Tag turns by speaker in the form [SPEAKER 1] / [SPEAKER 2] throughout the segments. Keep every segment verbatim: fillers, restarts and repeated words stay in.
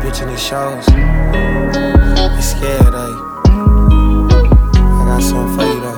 [SPEAKER 1] bitch in these shows. They scared, eh? I got something for you though.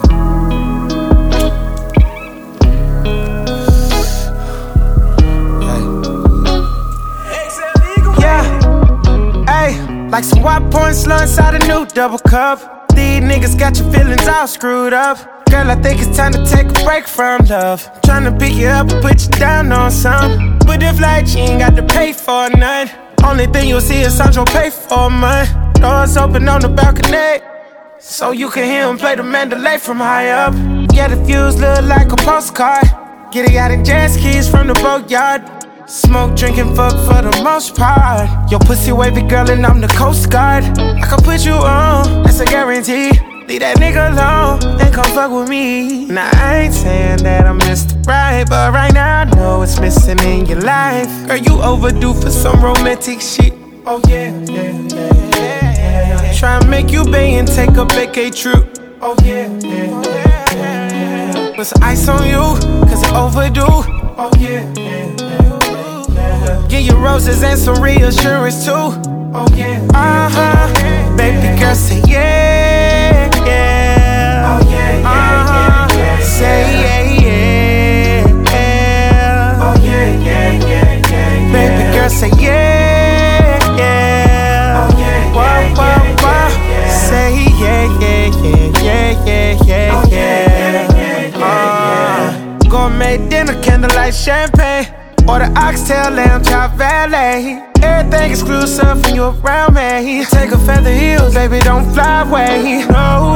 [SPEAKER 1] Like some white points slow inside a new double cup. These niggas got your feelings all screwed up. Girl, I think it's time to take a break from love. Tryna pick you up and put you down on some. But if like you ain't got to pay for none, only thing you'll see is Sandro pay for mine. Doors open on the balcony, so you can hear him play the Mandalay from high up. Yeah, the views look like a postcard. Get it out in jet skis from the boatyard. Smoke, drinking, fuck for the most part. Your pussy wavy girl and I'm the Coast Guard. I can put you on, that's a guarantee. Leave that nigga alone and come fuck with me. Now I ain't saying that I'm Mister Right, but right now I know it's missing in your life. Girl, you overdue for some romantic shit. Oh yeah, yeah, yeah, yeah, yeah. Try and make you pay and take a vacay trip. Oh yeah, yeah, yeah, yeah. Put some ice on you, cause it's overdue. Oh yeah, yeah, yeah. Give you roses and some reassurance too. Oh yeah. Uh huh. Baby girl, say yeah, yeah. Oh yeah, yeah, uh-huh. yeah, yeah, yeah. Say yeah, yeah, yeah. Oh yeah, yeah, yeah, yeah. Baby girl, say yeah, yeah. Oh yeah, yeah, yeah, yeah, yeah. Say yeah, yeah, yeah, yeah, yeah, yeah, yeah. Uh, gourmet dinner, candlelight champagne. Order oxtail, lamb chop, valet. Everything exclusive when you around me. Take a feather heels, baby, don't fly away. No,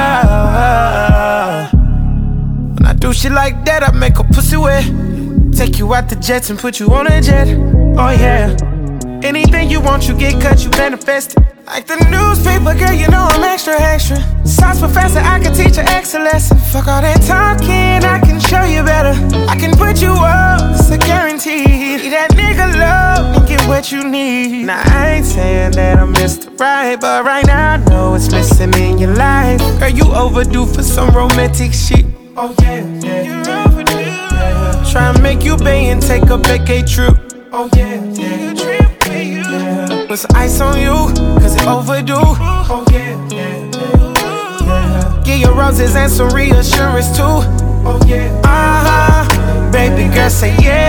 [SPEAKER 1] uh, when I do shit like that, I make a pussy wet. Take you out the jets and put you on a jet. Oh yeah. Anything you want, you get cut, you manifest it. Like the newspaper, girl, you know I'm extra, extra. Science professor, I can teach you extra lesson. Fuck all that talking, I can show you better. I can put you up, it's a guarantee. Leave that nigga love and get what you need. Now I ain't saying that I'm Mister Right, but right now I know it's missing in your life. Girl, you overdue for some romantic shit. Oh yeah, yeah, you're overdue. Yeah. Try and make you pay and take a vacay trip. Oh yeah, yeah, trip. Yeah. Put some ice on you, cause it's overdue. Oh yeah, yeah, yeah, yeah. Give your roses and some reassurance too. Oh yeah. Uh-huh. Baby girl, say yeah.